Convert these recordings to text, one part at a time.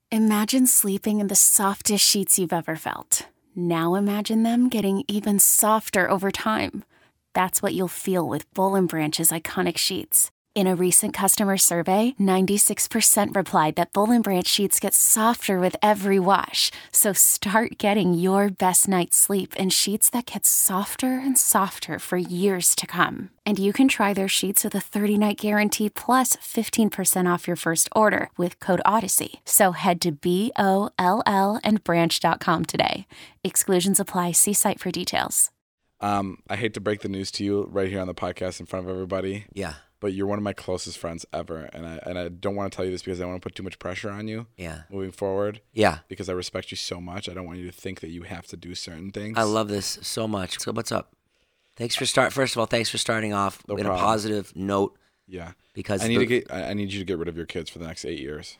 Imagine sleeping in the softest sheets you've ever felt. Now imagine them getting even softer over time. That's what you'll feel with Boll & Branch's iconic sheets. In a recent customer survey, 96% replied that Boll & Branch sheets get softer with every wash. So start getting your best night's sleep in sheets that get softer and softer for years to come. And you can try their sheets with a 30-night guarantee plus 15% off your first order with code Odyssey. So head to BOLLandbranch.com today. Exclusions apply. See site for details. I hate to break the news to you right here on the podcast in front of everybody. Yeah. But you're one of my closest friends ever, and I don't want to tell you this because I don't want to put too much pressure on you. Yeah. Moving forward. Yeah. Because I respect you so much. I don't want you to think that you have to do certain things. I love this so much. So what's up? First of all, thanks for starting off No in problem. a positive note. Yeah. Because I need you to get rid of your kids for the next 8 years.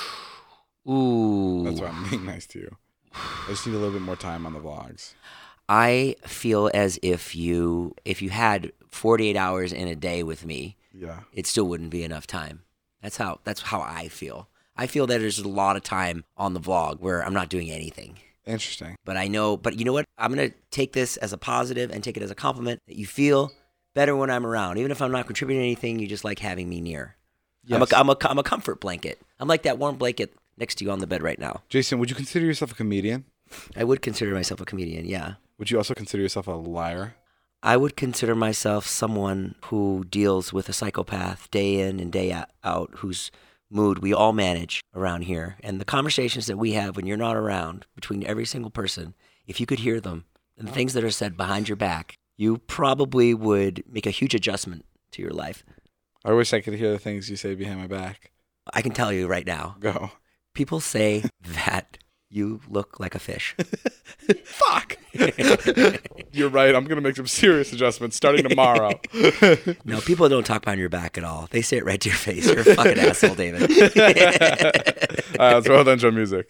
Ooh. That's why I'm being nice to you. I just need a little bit more time on the vlogs. I feel as if you had 48 hours in a day with me, yeah, it still wouldn't be enough time. That's how I feel. I feel that there's a lot of time on the vlog where I'm not doing anything. Interesting. But you know what? I'm going to take this as a positive and take it as a compliment that you feel better when I'm around. Even if I'm not contributing anything, you just like having me near. Yes. I'm a comfort blanket. I'm like that warm blanket next to you on the bed right now. Jason, would you consider yourself a comedian? I would consider myself a comedian, yeah. Would you also consider yourself a liar? I would consider myself someone who deals with a psychopath day in and day out, whose mood we all manage around here. And the conversations that we have when you're not around between every single person, if you could hear them and the things that are said behind your back, you probably would make a huge adjustment to your life. I wish I could hear the things you say behind my back. I can tell you right now. Go. People say that you look like a fish. Fuck. You're right. I'm going to make some serious adjustments starting tomorrow. No, people don't talk behind your back at all. They say it right to your face. You're a fucking asshole, David. Let's roll the intro music.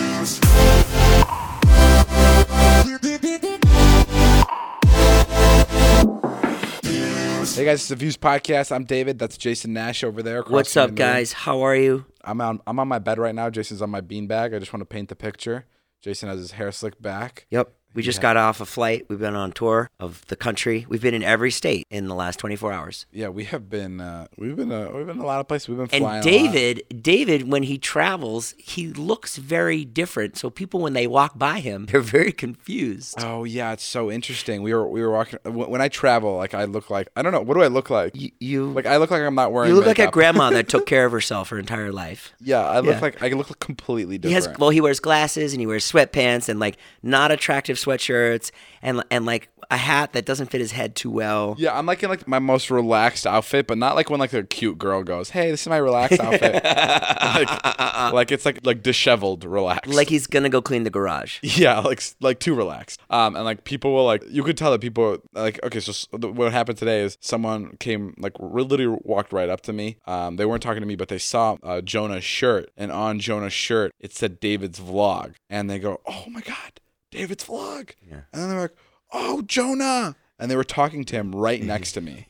Hey guys, it's the Views Podcast. I'm David. That's Jason Nash over there. What's up, guys? How are you? I'm on my bed right now. Jason's on my beanbag. I just want to paint the picture. Jason has his hair slicked back. Yep. We just got off a flight. We've been on tour of the country. We've been in every state in the last 24 hours. Yeah, we have been. We've been a lot of places. We've been flying. And David, when he travels, he looks very different. So people, when they walk by him, they're very confused. Oh yeah, it's so interesting. We were walking. When I travel, like I look like, I don't know. What do I look like? You like I look like I'm not wearing. You look makeup. like a grandma that took care of herself her entire life. Yeah, I look completely different. He wears glasses and he wears sweatpants and like not attractive sweatshirts. And like a hat that doesn't fit his head too well. Yeah, I'm like in like my most relaxed outfit, but not like when like a cute girl goes, "Hey, this is my relaxed outfit." like it's like disheveled, relaxed. Like he's gonna go clean the garage. Yeah, like too relaxed. And like people will like, you could tell that people like, okay, so what happened today is someone came like literally walked right up to me. They weren't talking to me, but they saw Jonah's shirt, and on Jonah's shirt it said David's Vlog, and they go, "Oh my God, David's Vlog." Yeah. And then they're like, "Oh, Jonah." And they were talking to him right next to me.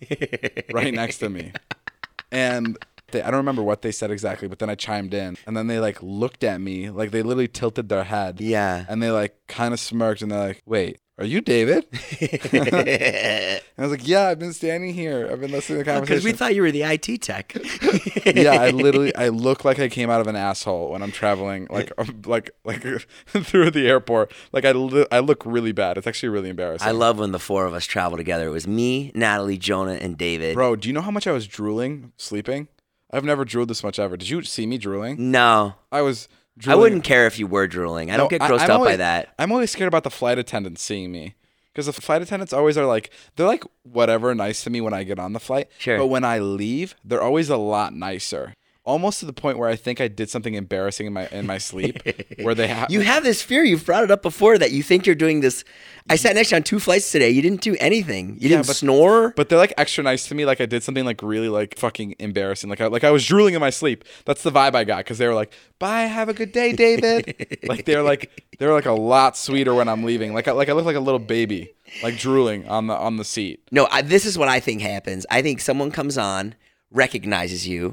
And I don't remember what they said exactly, but then I chimed in. And then they like looked at me, like they literally tilted their head. Yeah. And they like kind of smirked and they're like, "Wait, are you David?" And I was like, "Yeah, I've been standing here. I've been listening to the conversation." Because we thought you were the IT tech. Yeah, I look like I came out of an asshole when I'm traveling, like through the airport. Like I look really bad. It's actually really embarrassing. I love when the four of us travel together. It was me, Natalie, Jonah, and David. Bro, do you know how much I was drooling sleeping? I've never drooled this much ever. Did you see me drooling? No. I was drooling. I wouldn't care if you were drooling. I don't get grossed out by that. I'm always scared about the flight attendants seeing me. Because the flight attendants always are like, they're like whatever nice to me when I get on the flight. Sure. But when I leave, they're always a lot nicer. Almost to the point where I think I did something embarrassing in my sleep. Where they have You have this fear. You've brought it up before that you think you're doing this. I sat next to you on 2 flights today. You didn't do anything. You didn't snore. But they're like extra nice to me. Like I did something like really like fucking embarrassing. Like I was drooling in my sleep. That's the vibe I got because they were like, "Bye, have a good day, David." Like they're like a lot sweeter when I'm leaving. Like I look like a little baby, like drooling on the seat. No, this is what I think happens. I think someone comes on, recognizes you,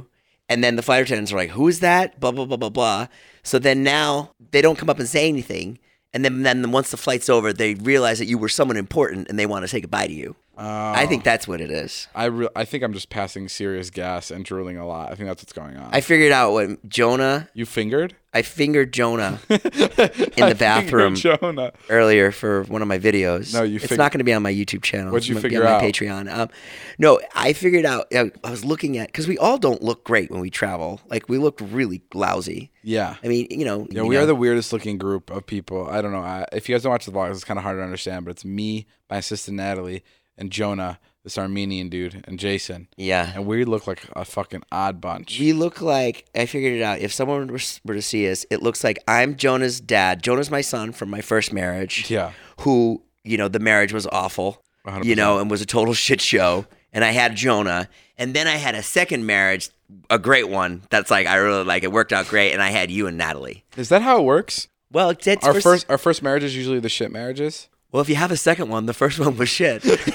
And then the flight attendants are like, who is that? Blah, blah, blah, blah, blah. So then now they don't come up and say anything. And then once the flight's over, they realize that you were someone important and they want to say goodbye to you. I think that's what it is. I think I'm just passing serious gas and drooling a lot. I think that's what's going on. I figured out what Jonah... You fingered? I fingered Jonah in the bathroom Jonah earlier for one of my videos. No, it's not going to be on my YouTube channel. What'd you It's gonna figure be on out? my Patreon. No, I figured out. I was looking at because we all don't look great when we travel. Like we look really lousy. Yeah. I mean, you know. Yeah, we are the weirdest looking group of people. I don't know. If you guys don't watch the vlogs, it's kind of hard to understand, but it's me, my assistant Natalie, and Jonah, this Armenian dude, and Jason. Yeah. And we look like a fucking odd bunch. We look like, I figured it out. If someone were to see us, it looks like I'm Jonah's dad. Jonah's my son from my first marriage. Yeah. Who, the marriage was awful, 100%. And was a total shit show. And I had Jonah. And then I had a second marriage, a great one. That's like, I really like it. Worked out great. And I had you and Natalie. Is that how it works? Well, it's Our first marriage is usually the shit marriages. Well, if you have a second one, the first one was shit. That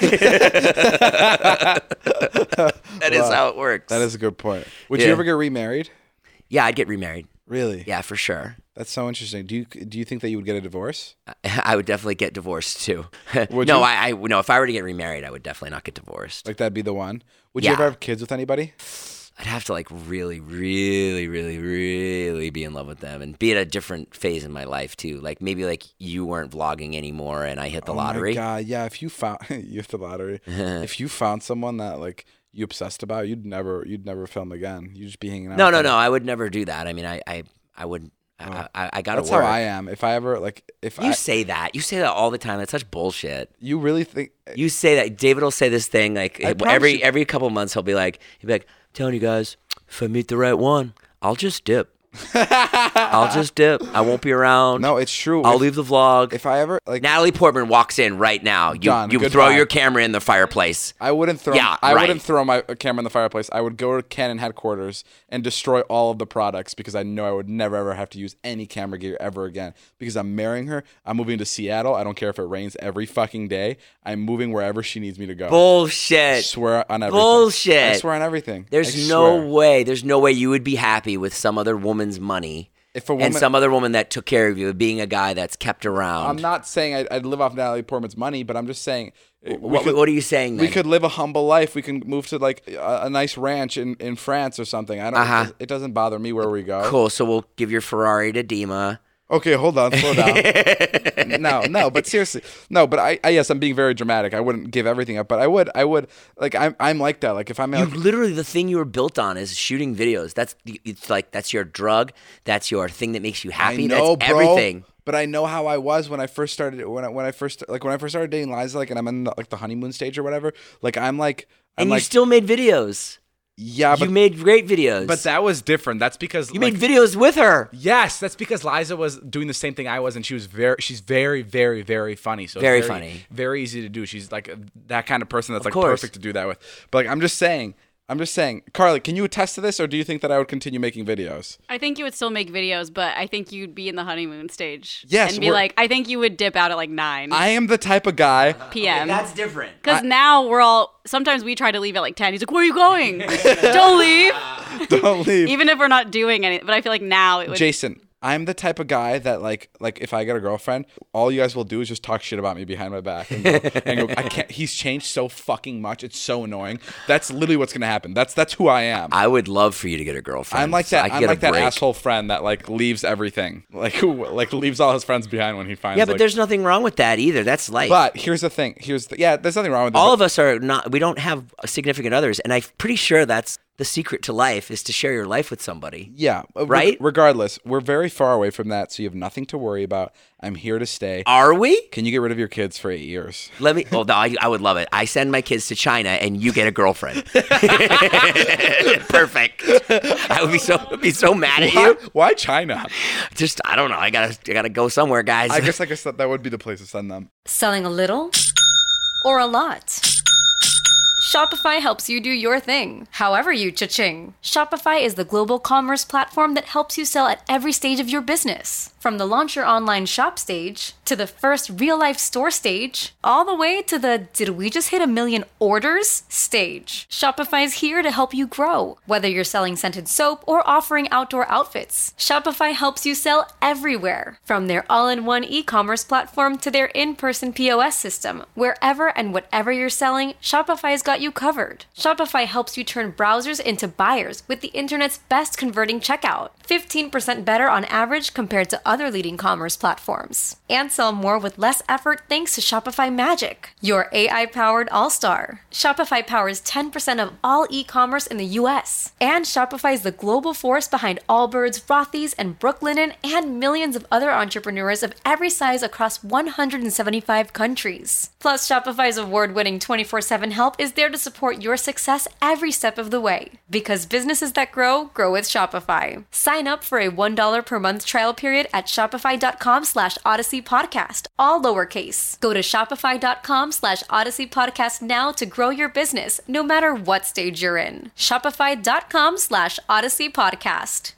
is how it works. That is a good point. Would Yeah. you ever get remarried? Yeah, I'd get remarried. Really? Yeah, for sure. That's so interesting. Do you think that you would get a divorce? I would definitely get divorced too. Would no, you? no. If I were to get remarried, I would definitely not get divorced. Like that'd be the one. Would you Yeah. ever have kids with anybody? I'd have to like really, really, really, really be in love with them and be at a different phase in my life too. Like maybe like you weren't vlogging anymore and I hit the lottery. Oh my God, yeah. If you found you hit the lottery, if you found someone that like you obsessed about, you'd never film again. You'd just be hanging out. No, with no, them. no. I would never do that. I mean, I would. I gotta That's work. how I am. If I ever like, You say that all the time. That's such bullshit. you really think You say that. David will say this thing like I promise you- every couple months he'll be like, telling you guys, if I meet the right one, I'll just dip. I'll just dip. I won't be around. No, it's true. I'll If- leave the vlog. If I ever like, Natalie Portman walks in right now. You Done. you Goodbye. throw your camera in the fireplace. I wouldn't throw. Yeah, I right. wouldn't throw my camera in the fireplace. I would go to Canon headquarters and destroy all of the products because I know I would never ever have to use any camera gear ever again. Because I'm marrying her. I'm moving to Seattle. I don't care if it rains every fucking day. I'm moving wherever she needs me to go. I Bullshit. swear on everything. Bullshit. I swear on everything. There's I no swear. way. There's no way you would be happy with some other woman's money. If a woman, And some other woman that took care of you, being a guy that's kept around. I'm not saying I'd live off Natalie Portman's money, but I'm just saying. What are you saying then? We could live a humble life. We can move to like a nice ranch in France or something. I don't. It doesn't bother me where we go. Cool. So we'll give your Ferrari to Dima. Okay, hold on, slow down. No, but seriously, no, but I yes, I'm being very dramatic. I wouldn't give everything up, but I would, like, I'm like that. Like, if I'm, You like, literally, the thing you were built on is shooting videos. It's like that's your drug. That's your thing that makes you happy. I know, that's bro, everything. But I know how I was when I first started. When I first started dating Liza, like, and I'm in like the honeymoon stage or whatever. Like, I'm And you like, still made videos. yeah, You but made great videos. But that was different. That's because you made videos with her. Yes, that's because Liza was doing the same thing I was, and she's very, very, very funny. So it's Very funny. very easy to do. She's like that kind of person that's like course. perfect to do that with. but like, I'm just saying, Carly, can you attest to this, or do you think that I would continue making videos? I think you would still make videos, but I think you'd be in the honeymoon stage. Yes, And be we're- like, I think you would dip out at like 9 I am the type of guy. p.m. That's different. Because now sometimes we try to leave at like 10. He's like, where are you going? Don't leave. Don't leave. Even if we're not doing anything. But I feel like now it would. Jason, I'm the type of guy that like if I get a girlfriend, all you guys will do is just talk shit about me behind my back and go, I can't. He's changed so fucking much. It's so annoying. That's literally what's gonna happen. That's who I am. I would love for you to get a girlfriend. I'm like so that. I could I'm get like a that break. asshole friend that like leaves everything, like who like leaves all his friends behind when he finds. Yeah, but like, there's nothing wrong with that either. That's life. But here's the thing. There's nothing wrong with it. all but- of us are not. We don't have significant others, and I'm pretty sure that's the secret to life is to share your life with somebody. Yeah, Right? Regardless, we're very far away from that, so you have nothing to worry about. I'm here to stay. Are we? Can you get rid of your kids for 8 years? Let me. Well, no, I would love it. I send my kids to China, and you get a girlfriend. Perfect. I would be so mad at you. Why China? Just I don't know. I gotta go somewhere, guys. I guess that would be the place to send them. Selling a little or a lot? Shopify helps you do your thing, however you cha-ching. Shopify is the global commerce platform that helps you sell at every stage of your business. From the launch your online shop stage, to the first real-life store stage, all the way to the did we just hit 1 million orders stage. Shopify's here to help you grow. Whether you're selling scented soap or offering outdoor outfits, Shopify helps you sell everywhere. From their all-in-one e-commerce platform to their in-person POS system, wherever and whatever you're selling, Shopify's got you covered. Shopify helps you turn browsers into buyers with the internet's best converting checkout. 15% better on average compared to other leading commerce platforms. And sell more with less effort thanks to Shopify Magic, your AI-powered all-star. Shopify powers 10% of all e-commerce in the US. And Shopify is the global force behind Allbirds, Rothy's, and Brooklinen, and millions of other entrepreneurs of every size across 175 countries. Plus, Shopify's award-winning 24/7 help is there to support your success every step of the way. Because businesses that grow, grow with Shopify. Sign up for a $1 per month trial period at shopify.com/Odyssey Podcast, all lowercase. Go to shopify.com/Odyssey Podcast now to grow your business, no matter what stage you're in. Shopify.com/Odyssey Podcast.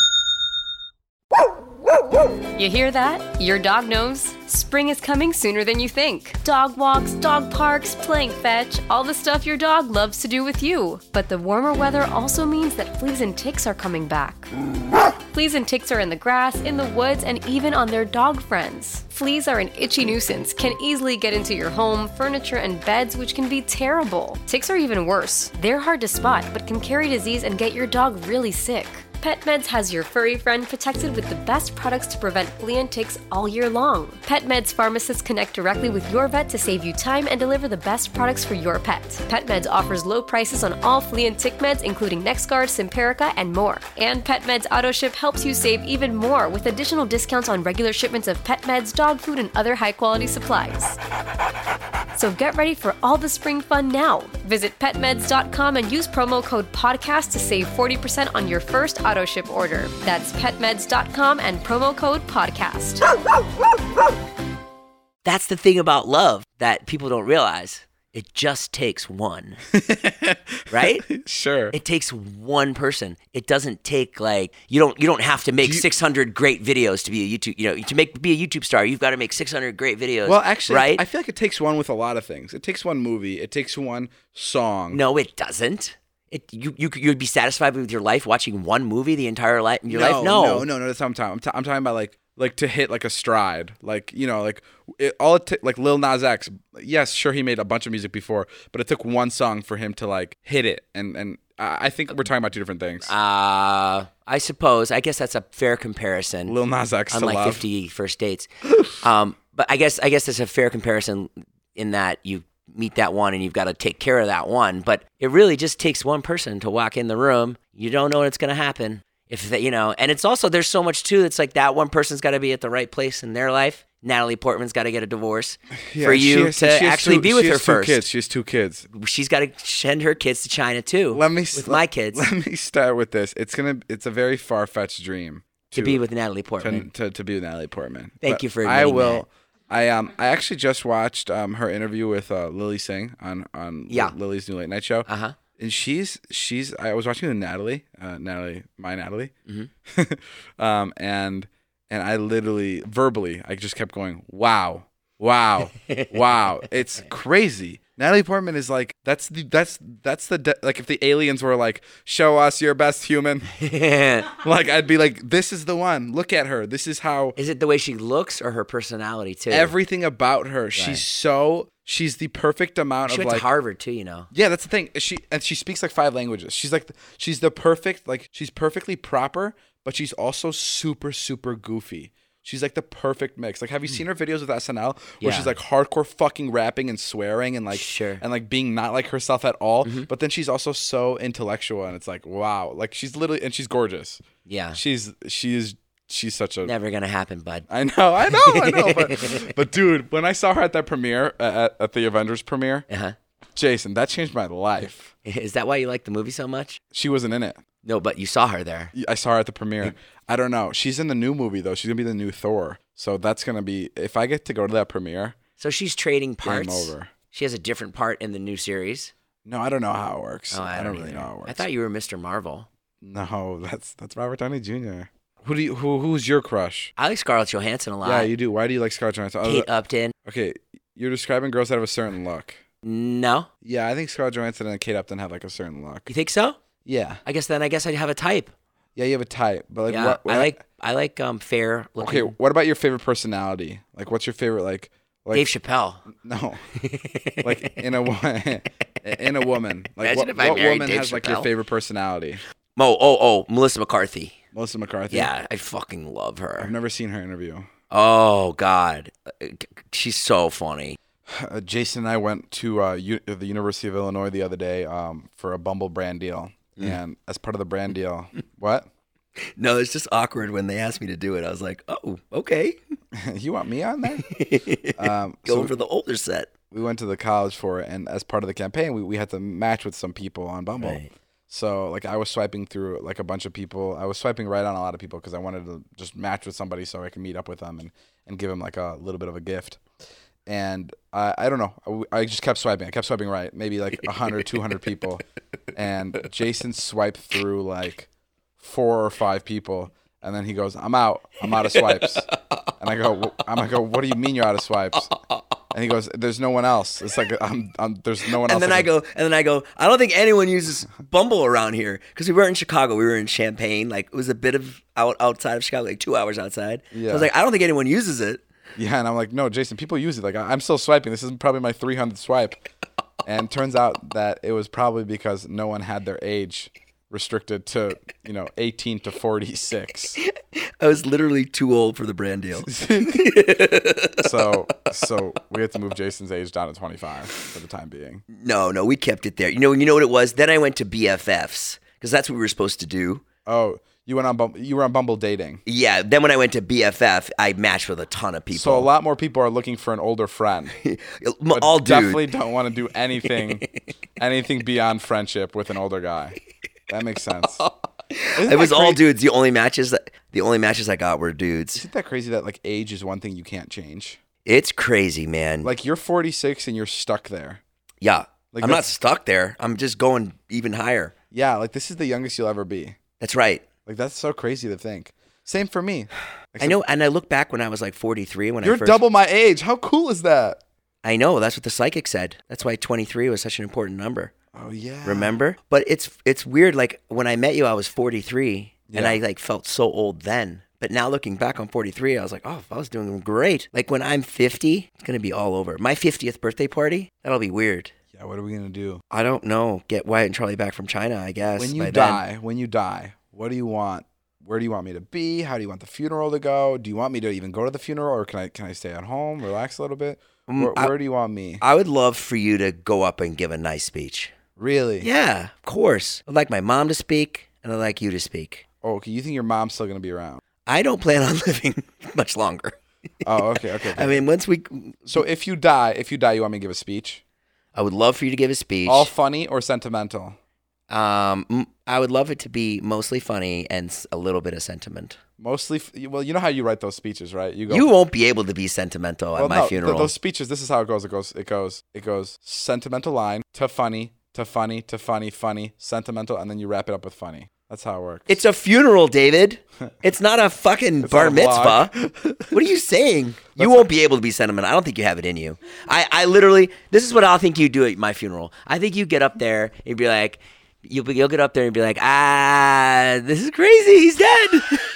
You hear that? Your dog knows. Spring is coming sooner than you think. Dog walks, dog parks, playing fetch, all the stuff your dog loves to do with you. But the warmer weather also means that fleas and ticks are coming back. Fleas and ticks are in the grass, in the woods, and even on their dog friends. Fleas are an itchy nuisance, can easily get into your home, furniture, and beds, which can be terrible. Ticks are even worse. They're hard to spot, but can carry disease and get your dog really sick. PetMeds has your furry friend protected with the best products to prevent flea and ticks all year long. PetMeds pharmacists connect directly with your vet to save you time and deliver the best products for your pet. PetMeds offers low prices on all flea and tick meds, including NexGard, Simparica, and more. And PetMeds AutoShip helps you save even more with additional discounts on regular shipments of pet meds, dog food, and other high-quality supplies. So get ready for all the spring fun now. Visit petmeds.com and use promo code PODCAST to save 40% on your first auto ship order. That's petmeds.com and promo code PODCAST. That's the thing about love that people don't realize. It just takes one, right? Sure. It takes one person. It doesn't take like you don't have to make 600 great videos to be a YouTube. Be a YouTube star, you've got to make 600 great videos. Well, actually, right? I feel like it takes one with a lot of things. It takes one movie. It takes one song. No, it doesn't. You'd be satisfied with your life watching one movie the entire life. No. That's what I'm talking. I'm talking about like to hit like a stride, like like like Lil Nas X. Yes, sure, he made a bunch of music before, but it took one song for him to like hit it, and I think we're talking about two different things. I suppose. I guess that's a fair comparison. Lil Nas X, unlike to love. 50 First Dates. But I guess that's a fair comparison in that you meet that one and you've got to take care of that one. But it really just takes one person to walk in the room. You don't know when it's going to happen. And it's also, there's so much too. It's like that one person's got to be at the right place in their life. Natalie Portman's got to get a divorce for you to actually be with her first. She has two kids. She's got to send her kids to China too. With my kids. Let me start with this. It's a very far-fetched dream to be with Natalie Portman. To be with Natalie Portman. Thank you for admitting that. I actually just watched her interview with Lily Singh on Lily's new late night show. Uh-huh. And she's I was watching with Natalie, my Natalie. Mm-hmm. And I literally verbally I just kept going, wow, wow. It's crazy. Natalie Portman is like that's the like if the aliens were like, show us your best human, like I'd be like, this is the one. Look at her. This is how. Is it the way she looks or her personality too? Everything about her. Right. She's the perfect amount she of went like to Harvard too, Yeah, that's the thing. She speaks like 5 languages. She's the perfect, like she's perfectly proper, but she's also super super goofy. She's like the perfect mix. Like, have you seen her videos with SNL where she's like hardcore fucking rapping and swearing and like and like being not like herself at all? Mm-hmm. But then she's also so intellectual and it's like, wow. Like she's literally, and she's gorgeous. Yeah. She's such a never gonna happen, bud. I know. But dude, when I saw her at that premiere at the Avengers premiere, Jason, that changed my life. Is that why you like the movie so much? She wasn't in it. No, but you saw her there. I saw her at the premiere. I don't know. She's in the new movie though. She's gonna be the new Thor. So that's gonna be, if I get to go to that premiere. So she's trading parts. Game over. She has a different part in the new series. No, I don't know how it works. Oh, I don't really know how it works. I thought you were Mr. Marvel. No, that's Robert Downey Jr. Who's your crush? I like Scarlett Johansson a lot. Yeah, you do. Why do you like Scarlett Johansson? Kate Upton. Okay, you're describing girls that have a certain look. No. Yeah, I think Scarlett Johansson and Kate Upton have like a certain look. You think so? Yeah. I guess I'd have a type. Yeah, you have a type, but like Yeah, what I like fair looking. Okay, what about your favorite personality? Like, what's your favorite like Dave Chappelle. No, like in a woman. Like Imagine if I what married woman Dave has like your Chappelle. favorite personality? Melissa McCarthy. Melissa McCarthy. Yeah, I fucking love her. I've never seen her interview. Oh God, she's so funny. Jason and I went to the University of Illinois the other day for a Bumble brand deal, and as part of the brand deal, what? No, it's just awkward when they asked me to do it. I was like, oh, okay. You want me on there? Going for the older set. We went to the college for it, and as part of the campaign, we had to match with some people on Bumble. Right. So, like, I was swiping through, like, a bunch of people. I was swiping right on a lot of people because I wanted to just match with somebody so I could meet up with them and give them, like, a little bit of a gift. And I don't know. I just kept swiping. I kept swiping right. Maybe, like, 100, 200 people. And Jason swiped through, like, 4 or 5 people. And then he goes, I'm out of swipes. And I go, what do you mean you're out of swipes? And he goes, there's no one else. It's like, there's no one else. And then I go, I don't think anyone uses Bumble around here. Because we weren't in Chicago. We were in Champaign. Like, it was a bit of outside of Chicago, like 2 hours outside. Yeah. So I was like, I don't think anyone uses it. Yeah, and I'm like, no, Jason, people use it. Like, I'm still swiping. This is probably my 300th swipe. And turns out that it was probably because no one had their age restricted to, 18 to 46. I was literally too old for the brand deal. So we had to move Jason's age down to 25 for the time being. No, we kept it there. You know what it was? Then I went to BFFs because that's what we were supposed to do. Oh, you were on Bumble dating. Yeah. Then when I went to BFF, I matched with a ton of people. So a lot more people are looking for an older friend. But All dudes. definitely don't want to do anything beyond friendship with an older guy. That makes sense. It was all dudes. The only matches I got were dudes. Isn't that crazy that like age is one thing you can't change? It's crazy, man. Like you're 46 and you're stuck there. Yeah. Like I'm not stuck there. I'm just going even higher. Yeah, like this is the youngest you'll ever be. That's right. Like that's so crazy to think. Same for me. I know, and I look back when I was like 43 when you're double my age. How cool is that? I know, that's what the psychic said. That's why 23 was such an important number. Oh yeah. Remember? But it's weird, like when I met you I was 43 and I like felt so old then. But now looking back on 43, I was like, oh, I was doing great. Like when I'm 50, it's going to be all over. My 50th birthday party, that'll be weird. Yeah, what are we going to do? I don't know. Get Wyatt and Charlie back from China, I guess. When you die, what do you want? Where do you want me to be? How do you want the funeral to go? Do you want me to even go to the funeral, or can I stay at home, relax a little bit? Where do you want me? I would love for you to go up and give a nice speech. Really? Yeah, of course. I'd like my mom to speak, and I'd like you to speak. Oh, okay. You think your mom's still going to be around? I don't plan on living much longer. Oh, okay. I mean, So if you die, you want me to give a speech? I would love for you to give a speech. All funny or sentimental? I would love it to be mostly funny and a little bit of sentiment. Mostly, well, you know how you write those speeches, right? You won't be able to be sentimental at my funeral. Those speeches, this is how it goes. It goes sentimental line to funny, to funny, to funny, funny, sentimental, and then you wrap it up with funny. That's how it works. It's a funeral, David. It's not a fucking bar mitzvah. What are you saying? You won't be able to be sentimental. I don't think you have it in you. I literally, this is what I think you do at my funeral. I think you get up there and be like, you'll get up there and be like, this is crazy. He's dead.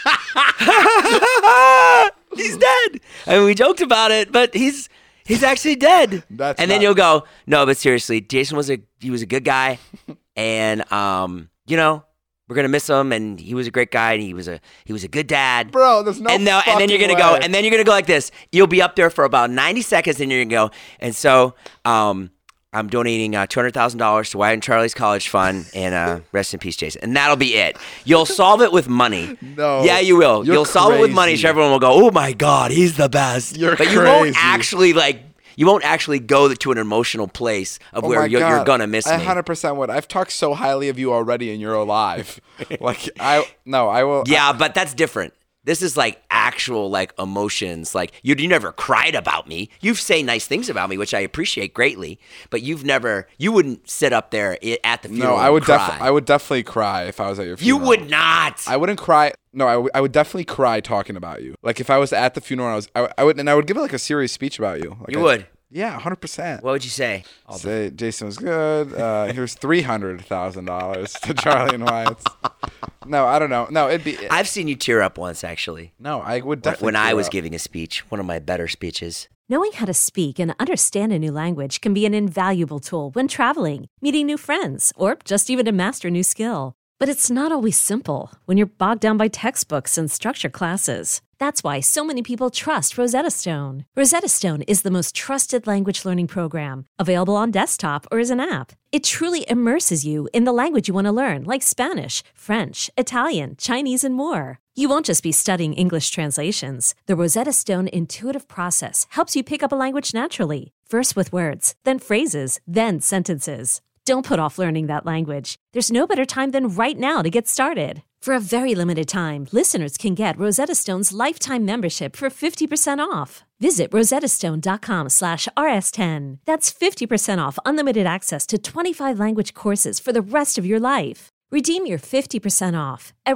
He's dead. I mean, we joked about it, but he's actually dead. Then you'll go, no, but seriously, Jason was a good guy, and we're gonna miss him, and he was a great guy, and he was a good dad. Bro, there's no and then you're gonna go, and then you're gonna go like this. You'll be up there for about 90 seconds, and you're gonna go, and so I'm donating $200,000 to Wyatt and Charlie's college fund, and rest in peace, Jason. And that'll be it. You'll solve it with money. No. Yeah, you will. You'll solve it with money, so everyone will go, oh my God, he's the best. You're but crazy. You won't actually go to an emotional place of where you're gonna miss me. I 100% would. I've talked so highly of you already, and you're alive. I will. Yeah, but that's different. This is like actual like emotions. Like you never cried about me. You say nice things about me, which I appreciate greatly. But you wouldn't sit up there at the funeral. No, I would definitely cry if I was at your You funeral. would not. I wouldn't cry. No, I would definitely cry talking about you. Like if I was at the funeral, I would give it like a serious speech about you. Like You would. Yeah, 100%. What would you say? Say Jason was good. Here's $300,000 to Charlie and Wyatt's. No, I don't know. No, it'd be. I've seen you tear up once, actually. No, I would definitely. When I tear was up. giving a speech, one of my better speeches. Knowing how to speak and understand a new language can be an invaluable tool when traveling, meeting new friends, or just even to master a new skill. But it's not always simple when you're bogged down by textbooks and structured classes. That's why so many people trust Rosetta Stone. Rosetta Stone is the most trusted language learning program, available on desktop or as an app. It truly immerses you in the language you want to learn, like Spanish, French, Italian, Chinese, and more. You won't just be studying English translations. The Rosetta Stone intuitive process helps you pick up a language naturally, first with words, then phrases, then sentences. Don't put off learning that language. There's no better time than right now to get started. For a very limited time, listeners can get Rosetta Stone's lifetime membership for 50% off. Visit rosettastone.com/rs10. That's 50% off unlimited access to 25 language courses for the rest of your life. Redeem your 50% off at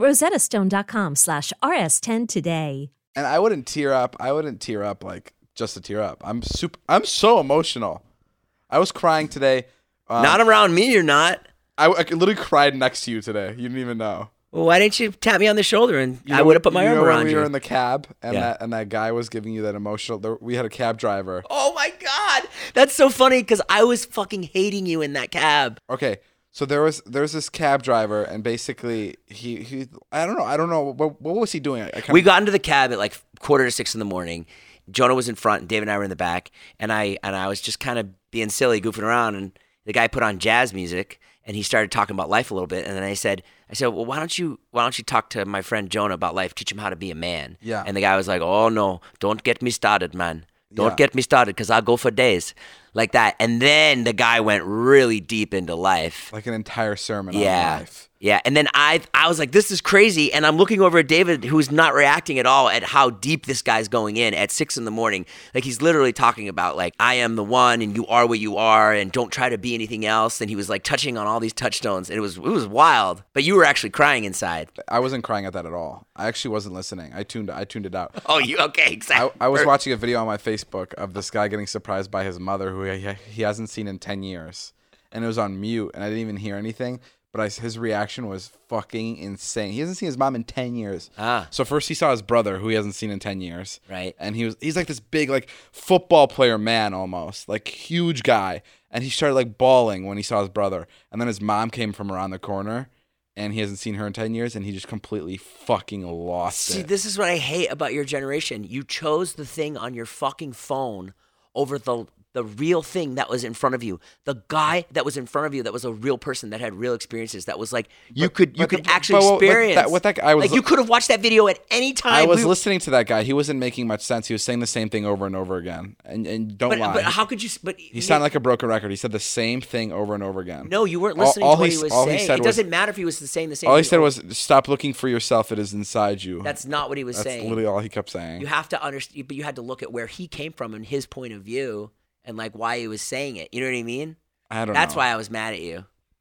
rosettastone.com/rs10 today. And I wouldn't tear up. I wouldn't tear up like just to tear up. I'm so emotional. I was crying today. Not around me, you're not. I literally cried next to you today. You didn't even know. Well, why didn't you tap me on the shoulder and You know I would have put when- my you arm know when around we you? were in the cab and Yeah. that guy was giving you that emotional. We had a cab driver. Oh my God. That's so funny because I was fucking hating you in that cab. Okay, so there was this cab driver and basically he I don't know what was he doing? We got into the cab at like 5:45 in the morning. Jonah was in front and Dave and I were in the back. And I was just kind of being silly, goofing around. And the guy put on jazz music and he started talking about life a little bit. And then I said, well, why don't you talk to my friend Jonah about life? Teach him how to be a man. Yeah. And the guy was like, oh no, don't get me started, man. Don't Yeah. get me started because I'll go for days like that. And then the guy went really deep into life. like an entire sermon on Yeah. life. Yeah. And then I was like, this is crazy. And I'm looking over at David, who's not reacting at all at how deep this guy's going in at 6 a.m. Like he's literally talking about like, I am the one and you are what you are and don't try to be anything else. And he was like touching on all these touchstones. And it was wild. But you were actually crying inside. I wasn't crying at that at all. I actually wasn't listening. I tuned it out. Oh, you okay? Exactly. I was watching a video on my Facebook of this guy getting surprised by his mother who he hasn't seen in 10 years. And it was on mute and I didn't even hear anything. But his reaction was fucking insane. He hasn't seen his mom in 10 years. So first he saw his brother, who he hasn't seen in 10 years. Right. And he's like this big, like, football player man almost. Like, huge guy. And he started, like, bawling when he saw his brother. And then his mom came from around the corner. And he hasn't seen her in 10 years. And he just completely fucking lost See, it. this is what I hate about your generation. You chose the thing on your fucking phone over the real thing that was in front of you. The guy that was in front of you that was a real person that had real experiences. That was like you could actually experience. What that guy was like you could have watched that video at any time. I was listening to that guy. He wasn't making much sense. He was saying the same thing over and over again. And don't lie. But how could you? But He sounded like a broken record. He said the same thing over and over again. No, you weren't listening to what he was saying. It doesn't matter if he was saying the same. All he thing said over- was, "Stop looking for yourself. It is inside you." That's not what he was That's saying. literally all he kept saying. You have to understand, but you had to look at where he came from and his point of view, and like why he was saying it. You know what I mean? I don't know. That's why I was mad at you.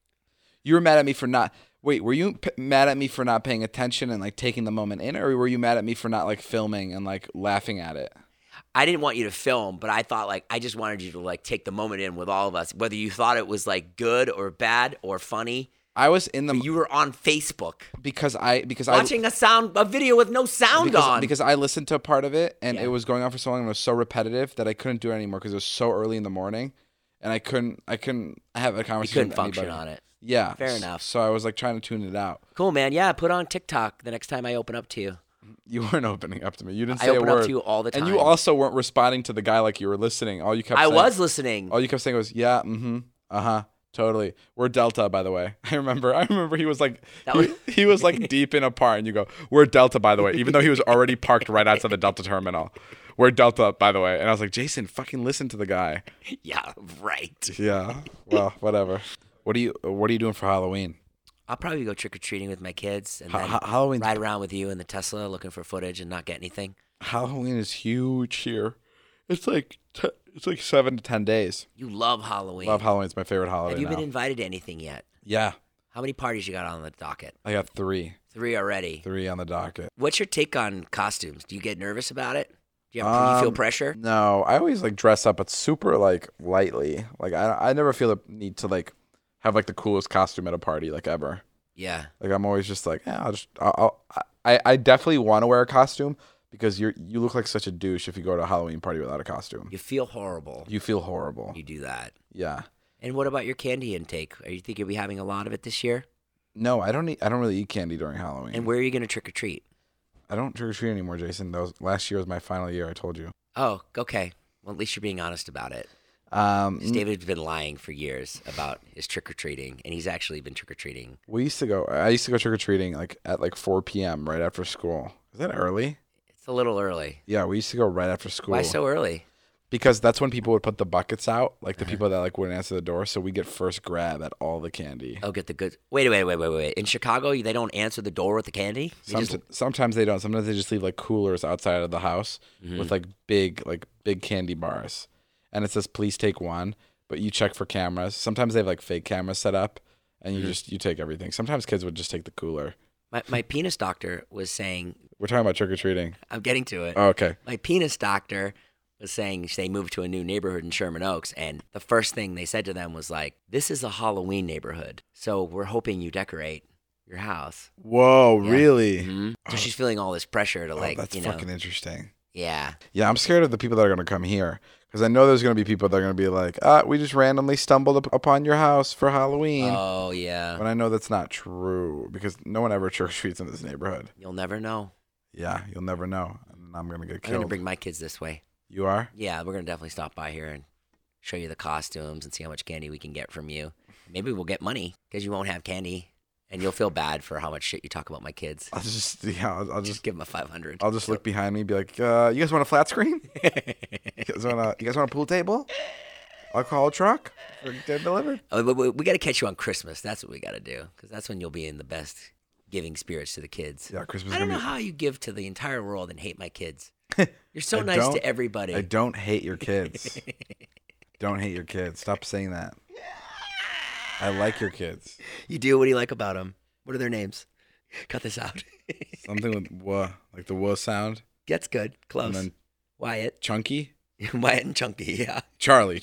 You were mad at me for not. Wait, were you mad at me for not paying attention and like taking the moment in, or were you mad at me for not like filming and like laughing at it? I didn't want you to film, but I thought like I just wanted you to like take the moment in with all of us, whether you thought it was like good or bad or funny. I was in the You were on Facebook because I watching a video with no sound on. because I listened to a part of it and Yeah. it was going on for so long and it was so repetitive that I couldn't do it anymore because it was so early in the morning and I couldn't have a you conversation. couldn't with function anybody. on it. Yeah, Fair enough. So I was like trying to tune it out. Cool, man. Yeah, put on TikTok the next time I open up to you. You weren't opening up to me. You didn't I say a open word. up to you all the time. And you also weren't responding to the guy like you were listening. All you kept I saying, was listening. All you kept saying was, "Yeah, totally." We're Delta, by the way. I remember he was like, he was like deep in a part, and you go, "We're Delta, by the way," even though he was already parked right outside the Delta terminal. We're Delta, by the way. And I was like, Jason, fucking listen to the guy. Yeah, right. Yeah. Well, whatever. What are you doing for Halloween? I'll probably go trick-or-treating with my kids and then Halloween. ride around with you in the Tesla looking for footage and not get anything. Halloween is huge here. It's like 7 to 10 days. You love Halloween. Love Halloween. It's my favorite holiday. Have you been now. invited to anything yet? Yeah, How many parties you got on the docket? I got 3. 3 already. 3 on the docket. What's your take on costumes? Do you get nervous about it? Do you feel pressure? No, I always like dress up, but super like lightly. Like I never feel the need to like have like the coolest costume at a party like ever. Yeah. Like I'm always just like, yeah, I definitely want to wear a costume because you look like such a douche if you go to a Halloween party without a costume. You feel horrible. You feel horrible. You do that. Yeah. And what about your candy intake? You think you'll be having a lot of it this year? No, I don't really eat candy during Halloween. And where are you going to trick or treat? I don't trick or treat anymore, Jason. Last year was my final year. I told you. Oh, okay. Well, at least you're being honest about it. 'Cause David's been lying for years about his trick or treating, and he's actually been trick or treating. I used to go trick or treating like at like 4 p.m. right after school. Is that early? It's a little early. Yeah, we used to go right after school. Why so early? Because that's when people would put the buckets out, like the people that like wouldn't answer the door, so we get first grab at all the candy. Oh, get the good. Wait. In Chicago, they don't answer the door with the candy? Sometimes they don't. Sometimes they just leave like coolers outside of the house Mm-hmm. with like big candy bars, and it says please take one, but you check for cameras. Sometimes they have like fake cameras set up, and Mm-hmm. you take everything. Sometimes kids would just take the cooler. My penis doctor was saying, We're talking about trick or treating. I'm getting to it. Oh, okay. My penis doctor was saying they moved to a new neighborhood in Sherman Oaks, and the first thing they said to them was like, this is a Halloween neighborhood, so we're hoping you decorate your house. Whoa, Yeah. really? Mhm. So she's feeling all this pressure to That's fucking interesting. Yeah. Yeah, I'm scared of the people that are going to come here because I know there's going to be people that are going to be like, we just randomly stumbled upon your house for Halloween. Oh, yeah. But I know that's not true because no one ever trick or treats in this neighborhood. You'll never know. Yeah, you'll never know. And I'm going to get I'm going to killed. bring my kids this way. You are? Yeah, we're going to definitely stop by here and show you the costumes and see how much candy we can get from you. Maybe we'll get money because you won't have candy, and you'll feel bad for how much shit you talk about my kids. I'll just Give them a 500. I'll just look behind me and be like, you guys want a flat screen? You guys want a pool table? Alcohol truck? Get delivered? We got to catch you on Christmas. That's what we got to do because that's when you'll be in the best giving spirits to the kids. Yeah, Christmas I is don't going know to be... how you give to the entire world and hate my kids. You're so I nice don't- to everybody. I don't hate your kids. Don't hate your kids. Stop saying that. I like your kids. You do? What do you like about them? What are their names? Cut this out. Something with wuh, like the wuh sound. That's good. Close. And then Wyatt. Chunky? Wyatt and Chunky, yeah. Charlie.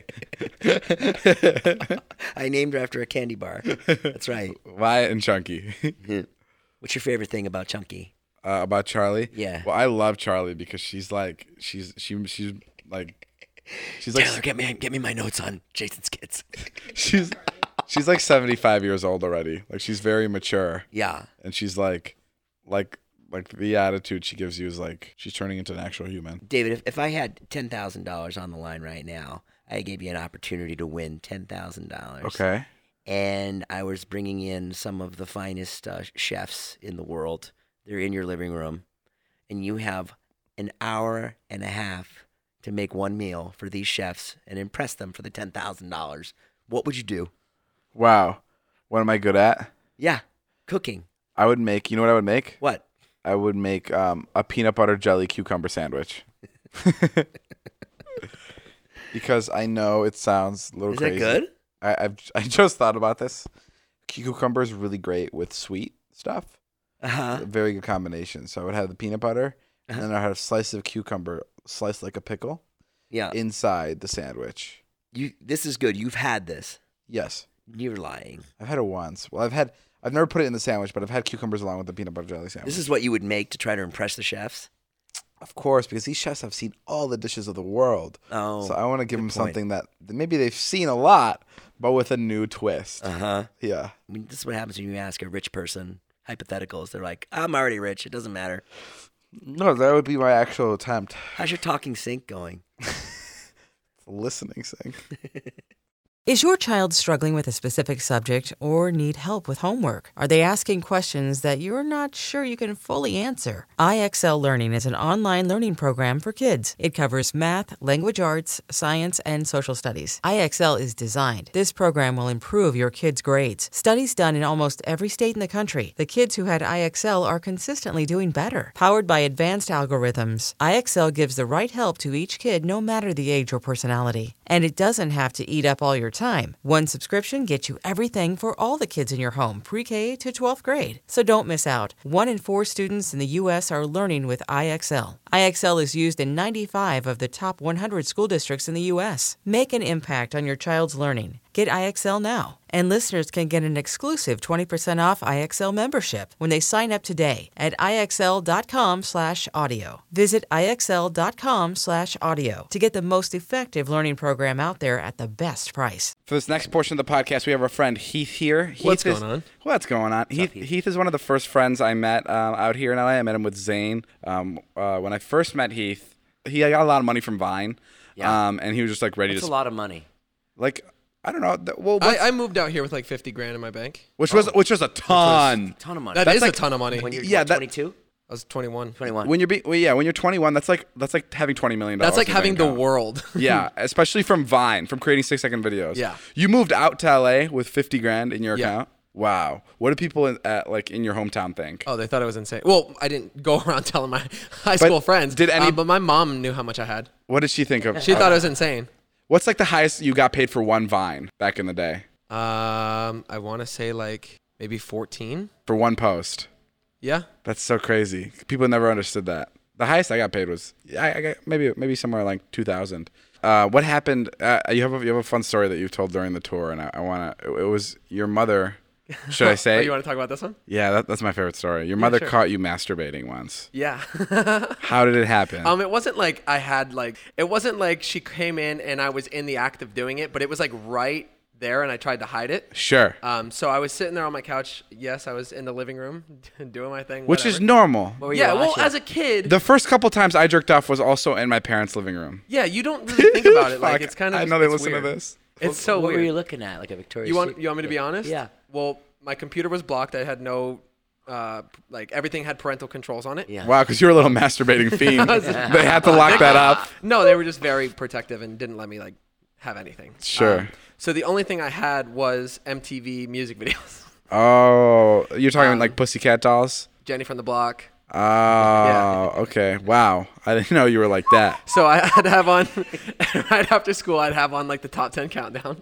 I named her after a candy bar. That's right. Wyatt and Chunky. What's your favorite thing about Chunky? About Charlie? Yeah. Well, I love Charlie because she's like Taylor, get me my notes on Jason's kids. she's like 75 years old already. Like she's very mature. Yeah. And she's like the attitude she gives you is like she's turning into an actual human. David, if I had $10,000 on the line right now, I gave you an opportunity to win $10,000. Okay. And I was bringing in some of the finest chefs in the world. They're in your living room. And you have an hour and a half to make one meal for these chefs and impress them for the $10,000. What would you do? Wow. What am I good at? Yeah, cooking. I would make, you know what I would make? What? I would make a peanut butter jelly cucumber sandwich. Because I know it sounds a little Is crazy. that good? I just thought about this. Cucumber is really great with sweet stuff. Uh-huh. A very good combination. So I would have the peanut butter, and then I had a slice of cucumber, sliced like a pickle, Yeah. inside the sandwich. This is good. You've had this. Yes, You're lying. I've had it once. Well, I've never put it in the sandwich, but I've had cucumbers along with the peanut butter jelly sandwich. This is what you would make to try to impress the chefs? Of course, because these chefs have seen all the dishes of the world. Oh, So I want to give them good point. something that maybe they've seen a lot, but with a new twist. Uh-huh. Yeah. I mean, this is what happens when you ask a rich person hypotheticals. They're like, I'm already rich. It doesn't matter. No, that would be my actual attempt. How's your talking sync going? Listening thing. Is your child struggling with a specific subject or need help with homework? Are they asking questions that you're not sure you can fully answer? IXL Learning is an online learning program for kids. It covers math, language arts, science, and social studies. IXL is designed. This program will improve your kids' grades. Studies done in almost every state in the country. The kids who had IXL are consistently doing better. Powered by advanced algorithms, IXL gives the right help to each kid no matter the age or personality. And it doesn't have to eat up all your time. One subscription gets you everything for all the kids in your home, pre-K to 12th grade. So don't miss out. 1 in 4 students in the U.S. are learning with IXL. IXL is used in 95 of the top 100 school districts in the U.S. Make an impact on your child's learning. Get IXL now. And listeners can get an exclusive 20% off IXL membership when they sign up today at IXL.com/audio. Visit IXL.com/audio to get the most effective learning program out there at the best price. For this next portion of the podcast, we have our friend Heath here. What's going on? Heath is one of the first friends I met out here in LA. I met him with Zane. When I first met Heath, he got a lot of money from Vine. Yeah. And he was just like ready That's to. a lot of money. Like, I don't know. Well, I moved out here with like 50 grand in my bank. which was a ton. Ton of money. That That's is like- a ton of money. When you're Yeah, that- 22? I was 21. 21. When you're 21, that's like having $20 million. That's like in your having bank the account. world. Yeah, especially from Vine, from creating 6-second videos. Yeah. You moved out to LA with 50 grand in your Yeah. account. Wow. What do people in your hometown think? Oh, they thought it was insane. Well, I didn't go around telling my high school friends. did any- But my mom knew how much I had. What did she think of? She thought it was insane. What's like the highest you got paid for one Vine back in the day I want to say like maybe 14. for one post? Yeah. That's so crazy. People never understood that. The highest I got paid was I got maybe somewhere like 2,000. What happened? You have a fun story that you told during the tour, and I want to. It was your mother. Should I say? Oh, you want to talk about this one? Yeah, that's my favorite story. Your mother sure. caught you masturbating once. Yeah. How did it happen? It wasn't like it wasn't like she came in and I was in the act of doing it, but it was like right there and I tried to hide it. Sure. So I was sitting there on my couch. Yes, I was in the living room doing my thing. Which is whatever. normal. What were you Yeah, well, watching? as a kid, The first couple times I jerked off was also in my parents' living room. yeah, you don't really think about it. Like Fuck, it's kind of. I know they it's listen weird. to this. It's so what weird. were you looking at? Like a Victoria's You want Secret? me to be honest? Yeah. Well, my computer was blocked. I had no, like everything had parental controls on it. Yeah. Wow, because you're a little masturbating fiend. They had to lock that up. No, they were just very protective and didn't let me like have anything. Sure. So the only thing I had was MTV music videos. Oh, you're talking like Pussycat Dolls? Jenny from the Block. Oh, okay. Wow. I didn't know you were like that. So I had to have on right after school. I'd have on like the top 10 countdown,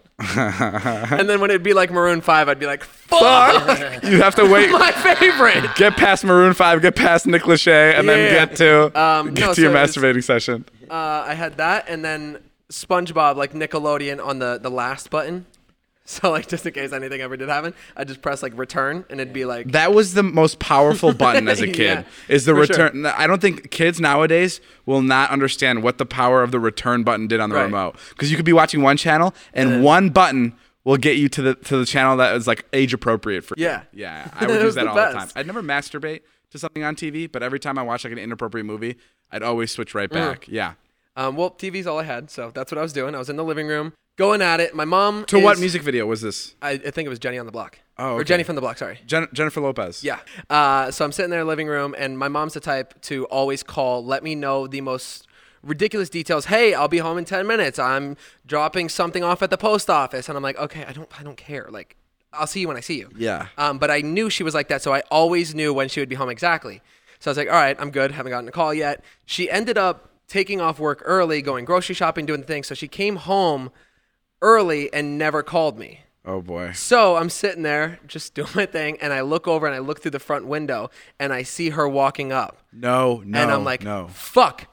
and then when it'd be like Maroon 5, I'd be like, "Fuck, You have to wait. my favorite." Get past Maroon 5, get past Nick Lachey, and then Yeah. get to No, your so it's- masturbating session. I had that, and then SpongeBob, like Nickelodeon, on the last button. So like just in case anything ever did happen, I just press like return, and it'd be like That was the most powerful button as a kid. Yeah, is the for sure. return? I don't think kids nowadays will not understand what the power of the return button did on the Right. remote. Because you could be watching one channel and one button will get you to the channel that is like age appropriate for you. Yeah. Yeah. I would It use was that the all the time. best. I'd never masturbate to something on TV, but every time I watch like an inappropriate movie, I'd always switch right back. Yeah. well, TV's all I had, so that's what I was doing. I was in the living room going at it. My mom. To what music video was this? I think it was Jenny on the Block. Oh, Or okay. Jenny from the Block. Sorry. Jennifer Lopez. Yeah. So I'm sitting there in the living room, and my mom's the type to always call, let me know the most ridiculous details. Hey, I'll be home in 10 minutes. I'm dropping something off at the post office. And I'm like, okay, I don't care. Like, I'll see you when I see you. Yeah. But I knew she was like that, so I always knew when she would be home exactly. So I was like, all right, I'm good. Haven't gotten a call yet. She ended up taking off work early, going grocery shopping, doing the thing. So she came home early and never called me. Oh boy. So I'm sitting there just doing my thing, and I look over and I look through the front window, and I see her walking up. No. And I'm like, no. fuck.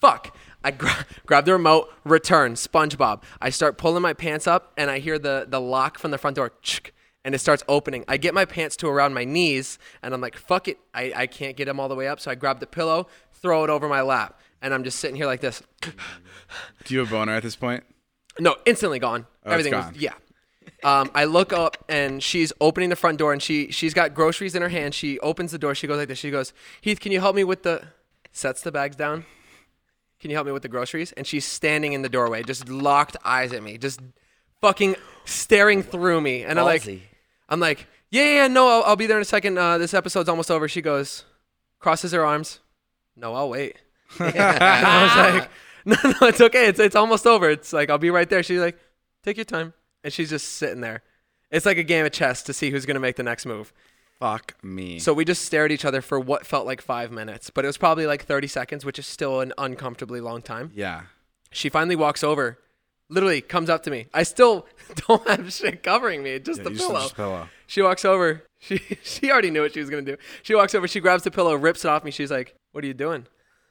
I grab the remote, return, SpongeBob. I start pulling my pants up, and I hear the lock from the front door, and it starts opening. I get my pants to around my knees, and I'm like, fuck it. I can't get them all the way up, so I grab the pillow, throw it over my lap, and I'm just sitting here like this. Do you have a boner at this point? No, instantly gone. Oh, it's Everything gone. was, yeah. I look up, and she's opening the front door, and she's got groceries in her hand. She opens the door. She goes like this. She goes, Heath, can you help me with the... Sets the bags down. Can you help me with the groceries? And she's standing in the doorway, just locked eyes at me, just fucking staring through me. And Ballsy. I'm like, yeah, no, I'll be there in a second. This episode's almost over. She goes, crosses her arms. No, I'll wait. And I was like, no, it's okay. It's almost over. It's like, I'll be right there. She's like, take your time. And she's just sitting there. It's like a game of chess to see who's going to make the next move. Fuck me. So we just stared at each other for what felt like 5 minutes, but it was probably like 30 seconds, which is still an uncomfortably long time. Yeah. She finally walks over, literally comes up to me. I still don't have shit covering me, just the pillow. She walks over. She already knew what she was going to do. She walks over, she grabs the pillow, rips it off me. She's like, what are you doing?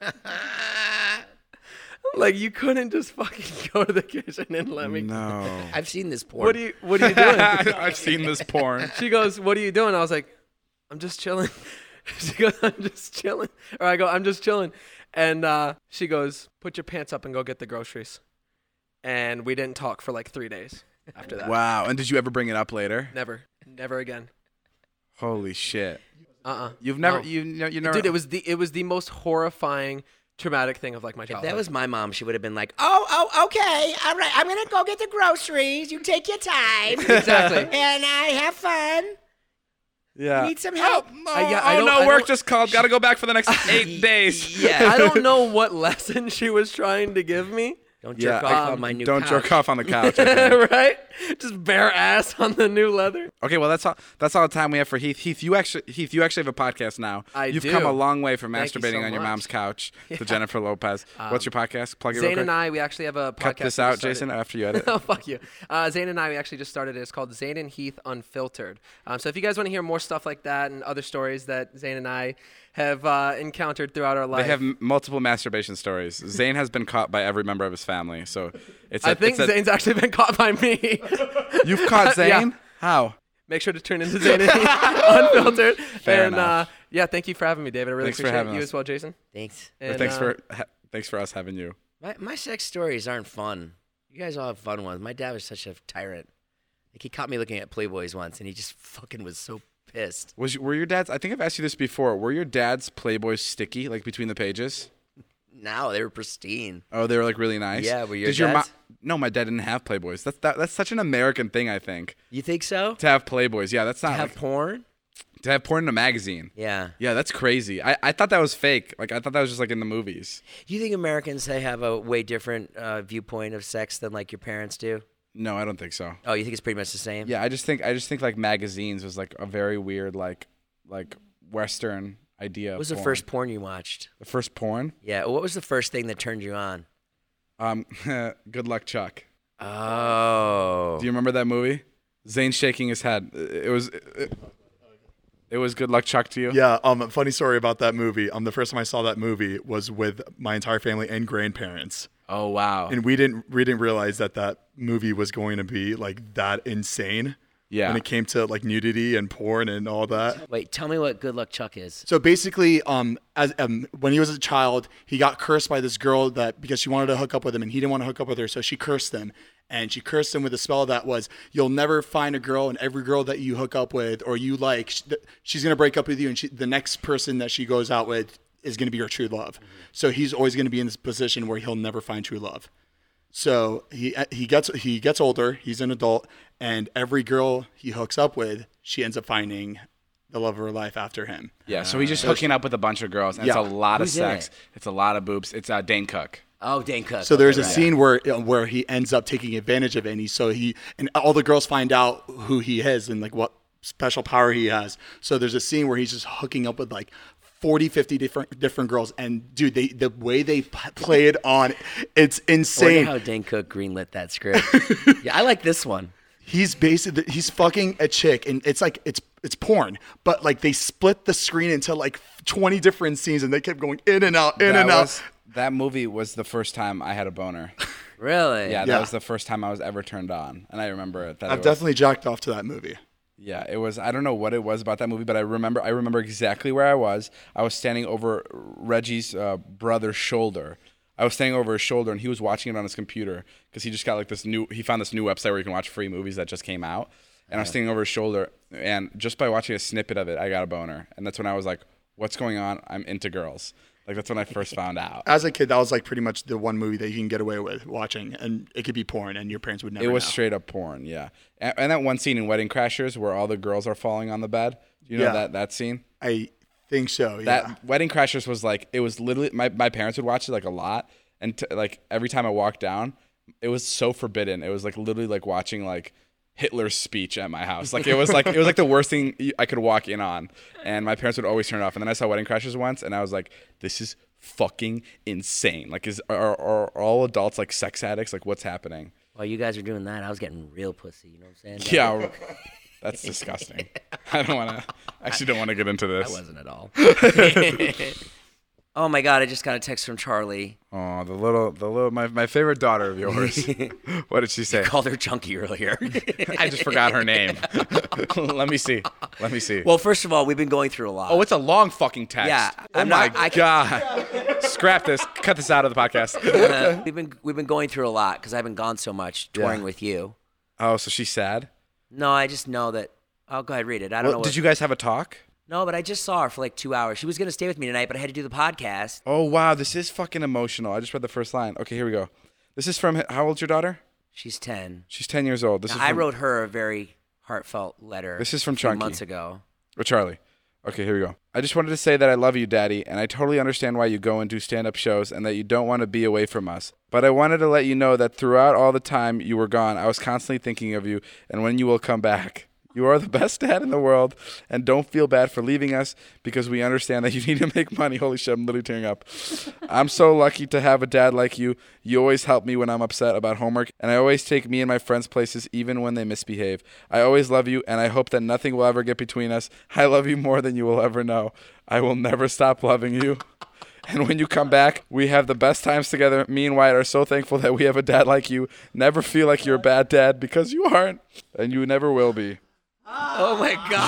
Like, you couldn't just fucking go to the kitchen and let me. No. I've seen this porn. What are you doing? I've seen this porn. She goes, what are you doing? I was like, I'm just chilling. She goes, I'm just chilling. Or I go, I'm just chilling. And she goes, put your pants up and go get the groceries. And we didn't talk for like 3 days after that. Wow. And did you ever bring it up later? Never again. Holy shit. You've No. never, you never. Dude, it was the most horrifying, traumatic thing of like my If childhood. that was my mom, she would have been like, oh, okay, all right, I'm gonna go get the groceries. You take your time. Exactly. And I have fun. Yeah. You need some help. Work just called. Got to go back for the next 8 days. Yeah. I don't know what lesson she was trying to give me. Don't jerk off on my new Don't couch. jerk off on the couch. I think. Right? Just bare ass on the new leather. Okay, well that's all the time we have for Heath. Heath, you actually have a podcast now. You've do. come a long way from Thank you masturbating so on your much. mom's couch to Jennifer Lopez. What's your podcast? Plug it real Zane quick. and I, we actually have a podcast. Cut this we out, just started. Jason, after you edit. Oh, fuck you. Zane and I, we actually just started it. It's called Zane and Heath Unfiltered. So if you guys want to hear more stuff like that and other stories that Zane and I have encountered throughout our life. They have multiple masturbation stories. Zane has been caught by every member of his family, so I think Zane's actually been caught by me. You've caught Zane? Yeah. How? Make sure to tune into Zane and Heath Unfiltered. Fair enough. Yeah, thank you for having me, David. I really Thanks for appreciate having you us. as well, Jason. Thanks. And, Thanks for us having you. My sex stories aren't fun. You guys all have fun ones. My dad was such a tyrant. Like, he caught me looking at Playboys once, and he just fucking was so pissed. Were your dads? I think I've asked you this before. Were your dad's Playboys sticky, like between the pages? No, they were pristine. Oh, they were like really nice. Yeah, were your Did your dads? No, my dad didn't have Playboys. That's such an American thing, I think. You think so? To have Playboys, yeah, that's not To have like, porn? to have porn in a magazine. Yeah. Yeah, that's crazy. I thought that was fake. Like I thought that was just like in the movies. Do you think Americans have a way different viewpoint of sex than like your parents do? No, I don't think so. Oh, you think it's pretty much the same? Yeah, I just think like magazines was like a very weird like Western idea. What was the porn. first porn you watched? The first porn? Yeah. What was the first thing that turned you on? Good Luck Chuck. Oh. Do you remember that movie? Zane shaking his head. It was Good Luck Chuck to you? Yeah, funny story about that movie. The first time I saw that movie was with my entire family and grandparents. Oh wow. And we didn't realize that movie was going to be like that insane. Yeah. When it came to like nudity and porn and all that. Wait, tell me what Good Luck Chuck is. So basically, when he was a child, he got cursed by this girl because she wanted to hook up with him and he didn't want to hook up with her, so she cursed him. And she cursed him with a spell that was, you'll never find a girl, and every girl that you hook up with or you like, she's going to break up with you, and the next person that she goes out with is going to be her true love. Mm-hmm. So he's always going to be in this position where he'll never find true love. So he gets older, he's an adult, and every girl he hooks up with, she ends up finding the love of her life after him. Yeah, so he's just hooking up with a bunch of girls, and it's a lot of sex. It's a lot of boobs. It's Dane Cook. Oh, Dane Cook. So there's a scene where he ends up taking advantage of it, and all the girls find out who he is and like what special power he has. So there's a scene where he's just hooking up with like 40, 50 different girls, and dude, the way they play it on, it's insane. I wonder how Dane Cook greenlit that script. Yeah, I like this one. He's fucking a chick, and it's like it's porn, but like they split the screen into like 20 different scenes, and they kept going in and out, out. That movie was the first time I had a boner. Really? Yeah, that was the first time I was ever turned on, and I remember it. I've definitely jacked off to that movie. Yeah, it was. I don't know what it was about that movie, but I remember exactly where I was. I was standing over Reggie's brother's shoulder. I was standing over his shoulder, and he was watching it on his computer because he just got like he found this new website where you can watch free movies that just came out. And I was standing over his shoulder, and just by watching a snippet of it, I got a boner. And that's when I was like, what's going on? I'm into girls. Like that's when I first found out. As a kid, that was like pretty much the one movie that you can get away with watching, and it could be porn, and your parents would never. It was know. straight up porn, yeah. And that one scene in Wedding Crashers where all the girls are falling on the bed. Do you know that scene? I think so. Yeah. That Wedding Crashers was like, it was literally my parents would watch it like a lot, and like every time I walked down, it was so forbidden. It was like literally like watching like Hitler's speech at my house. Like it was like the worst thing I could walk in on, and my parents would always turn it off. And then I saw Wedding Crashers once, and I was like, this is fucking insane. Like are all adults like sex addicts? Like what's happening? While you guys are doing that, I was getting real pussy. You know what I'm saying? Yeah, that's disgusting. I actually don't want to get into this. I wasn't at all. Oh my God! I just got a text from Charlie. Oh, the little my favorite daughter of yours. What did she say? You called her chunky earlier. I just forgot her name. Let me see. Well, first of all, we've been going through a lot. Oh, it's a long fucking text. Yeah. Oh my God. Scrap this. Cut this out of the podcast. We've been going through a lot because I haven't gone so much touring with you. Oh, so she's sad? No, I just know that. Oh, go ahead, read it. I don't know. Did you guys have a talk? No, but I just saw her for like 2 hours. She was going to stay with me tonight, but I had to do the podcast. Oh, wow. This is fucking emotional. I just read the first line. Okay, here we go. This is from, how old's your daughter? She's 10. She's 10 years old. I wrote her a very heartfelt letter. This is from a few Chunky. months ago. Oh, Charlie. Okay, here we go. I just wanted to say that I love you, Daddy, and I totally understand why you go and do stand-up shows and that you don't want to be away from us. But I wanted to let you know that throughout all the time you were gone, I was constantly thinking of you and when you will come back. You are the best dad in the world, and don't feel bad for leaving us because we understand that you need to make money. Holy shit, I'm literally tearing up. I'm so lucky to have a dad like you. You always help me when I'm upset about homework, and I always take me and my friends places even when they misbehave. I always love you, and I hope that nothing will ever get between us. I love you more than you will ever know. I will never stop loving you. And when you come back, we have the best times together. Me and Wyatt are so thankful that we have a dad like you. Never feel like you're a bad dad because you aren't, and you never will be. Oh my God!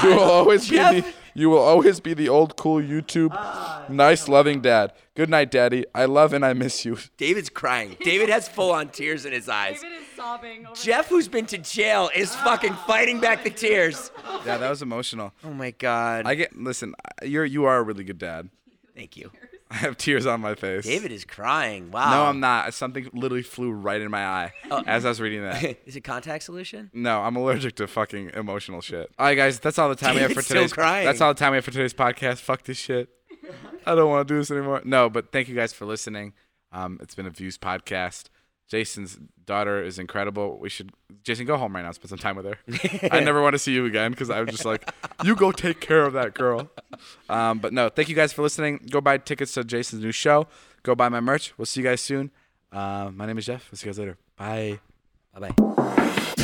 You will always be the old cool YouTube, nice loving dad. Good night, Daddy. I love and I miss you. David's crying. David has full-on tears in his eyes. David is sobbing. Jeff, who's been to jail, is fucking fighting back the tears. Yeah, that was emotional. Oh my God! Listen, you are a really good dad. Thank you. I have tears on my face. David is crying. Wow. No, I'm not. Something literally flew right in my eye as I was reading that. Is it contact solution? No, I'm allergic to fucking emotional shit. All right, guys, that's all the time we have for today's. Still crying. That's all the time we have for today's podcast. Fuck this shit. I don't want to do this anymore. No, but thank you guys for listening. It's been a Views podcast. Jason's daughter is incredible. Jason, go home right now. Spend some time with her. I never want to see you again because I'm just like, you go take care of that girl. But no, thank you guys for listening. Go buy tickets to Jason's new show. Go buy my merch. We'll see you guys soon. My name is Jeff. We'll see you guys later. Bye. Bye-bye.